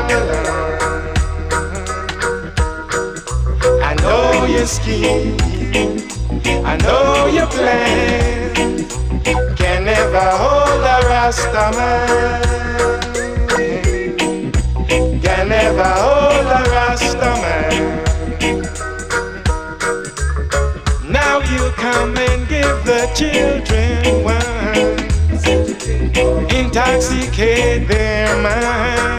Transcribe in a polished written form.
I know your scheme, I know your plan. Can never hold a Rasta man. Can never hold a Rasta man. Now you come and give the children wine, intoxicate their mind.